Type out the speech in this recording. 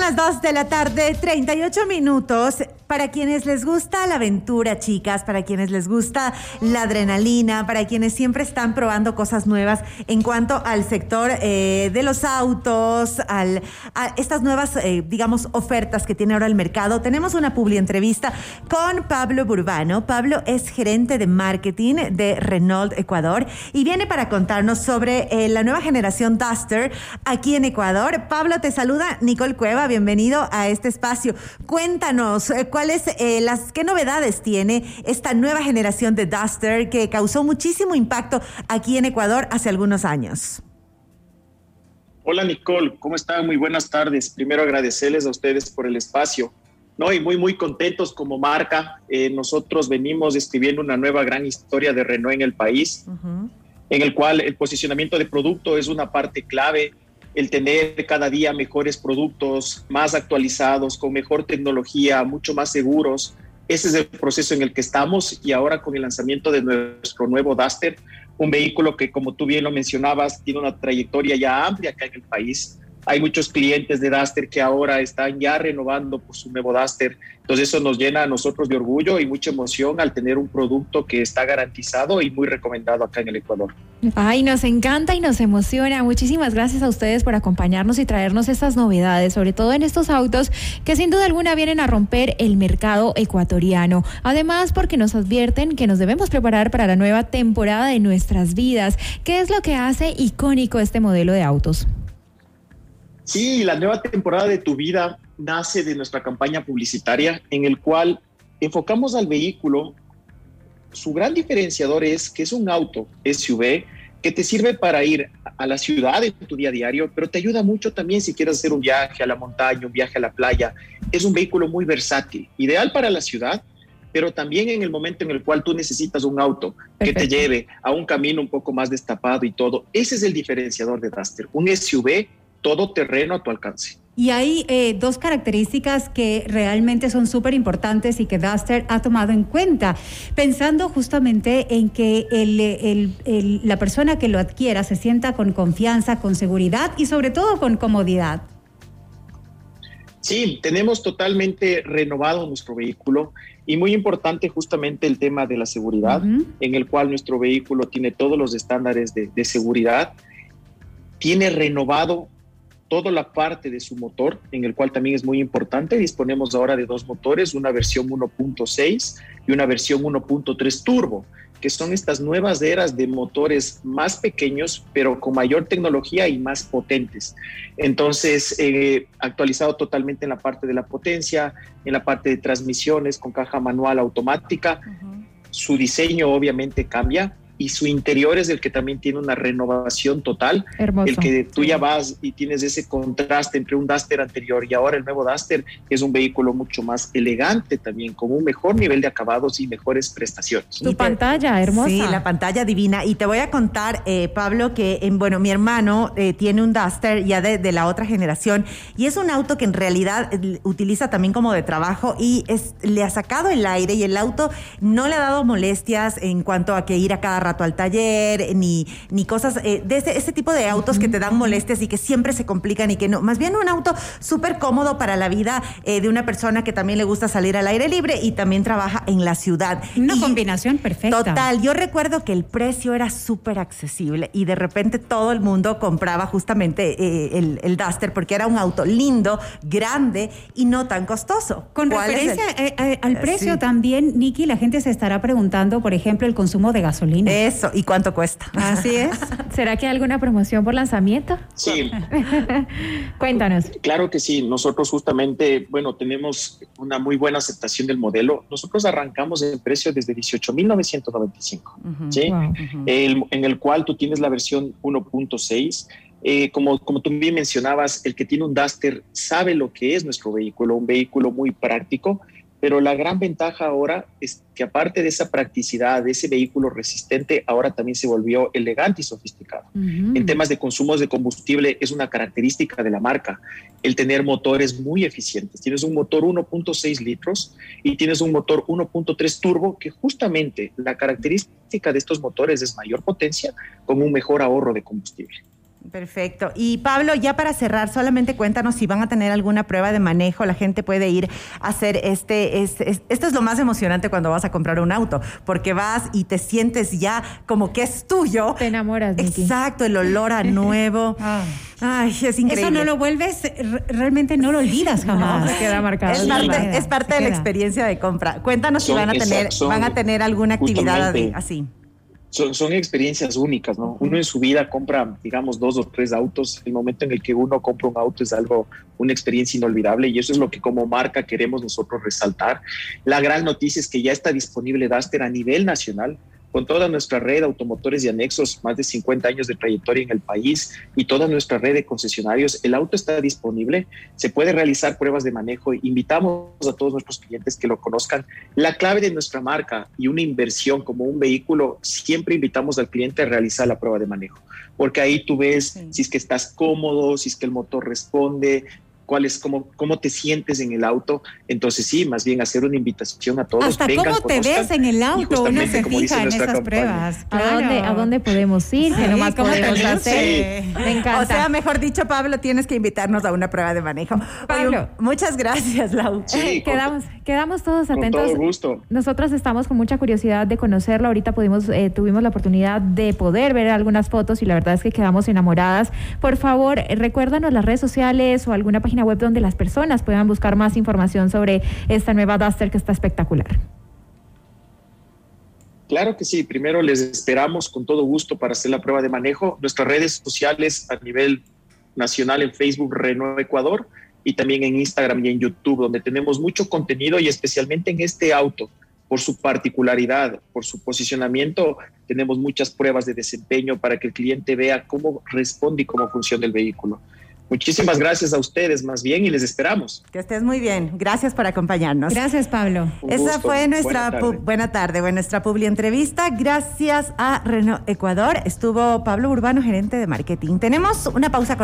las 2 de la tarde, 38 minutos. Para quienes les gusta la aventura, chicas, para quienes les gusta la adrenalina, para quienes siempre están probando cosas nuevas en cuanto al sector de los autos, a estas nuevas, digamos, ofertas que tiene ahora el mercado, tenemos una publi entrevista con Pablo Burbano. Pablo es gerente de marketing de Renault Ecuador y viene para contarnos sobre la nueva generación Duster aquí en Ecuador. Pablo, te saluda Nicole Cueva, bienvenido a este espacio. Cuéntanos, ¿qué novedades tiene esta nueva generación de Duster que causó muchísimo impacto aquí en Ecuador hace algunos años? Hola Nicole, ¿cómo están? Muy buenas tardes. Primero agradecerles a ustedes por el espacio. Y muy contentos como marca. Nosotros venimos escribiendo una nueva gran historia de Renault en el país, en el cual el posicionamiento de producto es una parte clave. El tener cada día mejores productos, más actualizados, con mejor tecnología, mucho más seguros. Ese es el proceso en el que estamos, y ahora con el lanzamiento de nuestro nuevo Duster, un vehículo que, como tú bien lo mencionabas, tiene una trayectoria ya amplia acá en el país. Hay muchos clientes de Duster que ahora están ya renovando por su nuevo Duster. Entonces eso nos llena a nosotros de orgullo y mucha emoción al tener un producto que está garantizado y muy recomendado acá en el Ecuador. Ay, nos encanta y nos emociona. Muchísimas gracias a ustedes por acompañarnos y traernos estas novedades, sobre todo en estos autos que sin duda alguna vienen a romper el mercado ecuatoriano. Además, porque nos advierten que nos debemos preparar para la nueva temporada de nuestras vidas. ¿Qué es lo que hace icónico este modelo de autos? Sí, la nueva temporada de tu vida nace de nuestra campaña publicitaria, en el cual enfocamos al vehículo. Su gran diferenciador es que es un auto SUV que te sirve para ir a la ciudad en tu día a diario, pero te ayuda mucho también si quieres hacer un viaje a la montaña, un viaje a la playa. Es un vehículo muy versátil, ideal para la ciudad, pero también en el momento en el cual tú necesitas un auto que te lleve a un camino un poco más destapado y todo. Ese es el diferenciador de Duster, un SUV todoterreno a tu alcance. Y hay dos características que realmente son súper importantes y que Duster ha tomado en cuenta, pensando justamente en que la persona que lo adquiera se sienta con confianza, con seguridad y sobre todo con comodidad. Sí, tenemos totalmente renovado nuestro vehículo, y muy importante justamente el tema de la seguridad, en el cual nuestro vehículo tiene todos los estándares de seguridad. Tiene renovado toda la parte de su motor, en el cual también es muy importante. Disponemos ahora de dos motores, una versión 1.6 y una versión 1.3 turbo, que son estas nuevas eras de motores más pequeños, pero con mayor tecnología y más potentes. Entonces, actualizado totalmente en la parte de la potencia, en la parte de transmisiones con caja manual automática. Su diseño obviamente cambia, y su interior es el que también tiene una renovación total. Hermoso. El que tú ya vas y tienes ese contraste entre un Duster anterior y ahora el nuevo Duster. Es un vehículo mucho más elegante también, con un mejor nivel de acabados y mejores prestaciones. Tu pantalla hermosa. Sí, la pantalla divina. Y te voy a contar, Pablo, que mi hermano tiene un Duster ya de la otra generación, y es un auto que en realidad utiliza también como de trabajo, y le ha sacado el aire, y el auto no le ha dado molestias en cuanto a que ir a cada rato al taller, ni cosas de ese tipo de autos que te dan molestias y que siempre se complican, y que no, más bien un auto súper cómodo para la vida de una persona que también le gusta salir al aire libre y también trabaja en la ciudad. Una combinación perfecta. Total, yo recuerdo que el precio era súper accesible, y de repente todo el mundo compraba justamente el Duster, porque era un auto lindo, grande y no tan costoso. Con referencia al precio también, Nikki, la gente se estará preguntando, por ejemplo, el consumo de gasolina. Eso, ¿y cuánto cuesta? Así es. ¿Será que hay alguna promoción por lanzamiento? Sí. Cuéntanos. Claro que sí. Nosotros justamente, tenemos una muy buena aceptación del modelo. Nosotros arrancamos el precio desde 18,995, ¿sí? Wow. En el cual tú tienes la versión 1.6. Como tú bien mencionabas, el que tiene un Duster sabe lo que es nuestro vehículo, un vehículo muy práctico. Pero la gran ventaja ahora es que, aparte de esa practicidad, de ese vehículo resistente, ahora también se volvió elegante y sofisticado. En temas de consumos de combustible, es una característica de la marca el tener motores muy eficientes. Tienes un motor 1.6 litros y tienes un motor 1.3 turbo, que justamente la característica de estos motores es mayor potencia con un mejor ahorro de combustible. Perfecto. Y Pablo, ya para cerrar, solamente cuéntanos si van a tener alguna prueba de manejo. La gente puede ir a hacer esto es lo más emocionante cuando vas a comprar un auto, porque vas y te sientes ya como que es tuyo. Te enamoras, Miki. Exacto, el olor a nuevo. Ay, es increíble. Eso no lo vuelves, realmente no lo olvidas jamás. Se queda marcado. Es parte de la experiencia de compra. Cuéntanos si van a tener alguna actividad así. Son experiencias únicas, ¿no? Uno en su vida compra, digamos, 2 o 3 autos. El momento en el que uno compra un auto es una experiencia inolvidable, y eso es lo que como marca queremos nosotros resaltar. La gran noticia es que ya está disponible Duster a nivel nacional, con toda nuestra red de automotores y anexos, más de 50 años de trayectoria en el país y toda nuestra red de concesionarios. El auto está disponible, se puede realizar pruebas de manejo. Invitamos a todos nuestros clientes que lo conozcan. La clave de nuestra marca y una inversión como un vehículo, siempre invitamos al cliente a realizar la prueba de manejo, porque ahí tú ves si es que estás cómodo, si es que el motor responde, cómo te sientes en el auto. Entonces sí, más bien hacer una invitación a todos. Hasta cómo te ves en el auto, uno se fija en esas pruebas. Claro. ¿A dónde podemos ir? ¿Qué nomás podemos hacer? Sí. Me encanta. O sea, mejor dicho, Pablo, tienes que invitarnos a una prueba de manejo. Pablo. Oye, muchas gracias, Lau. Sí, quedamos todos atentos. Con todo gusto. Nosotros estamos con mucha curiosidad de conocerlo. Ahorita tuvimos la oportunidad de poder ver algunas fotos y la verdad es que quedamos enamoradas. Por favor, recuérdanos las redes sociales o alguna página web donde las personas puedan buscar más información sobre esta nueva Duster que está espectacular. Claro que sí. Primero les esperamos con todo gusto para hacer la prueba de manejo. Nuestras redes sociales a nivel nacional en Facebook, Renault Ecuador, y también en Instagram y en YouTube, donde tenemos mucho contenido, y especialmente en este auto, por su particularidad, por su posicionamiento, tenemos muchas pruebas de desempeño para que el cliente vea cómo responde y cómo funciona el vehículo. Muchísimas gracias a ustedes, más bien, y les esperamos. Que estés muy bien. Gracias por acompañarnos. Gracias, Pablo. Esa fue nuestra nuestra publi entrevista. Gracias a Renault Ecuador. Estuvo Pablo Urbano, gerente de marketing. Tenemos una pausa.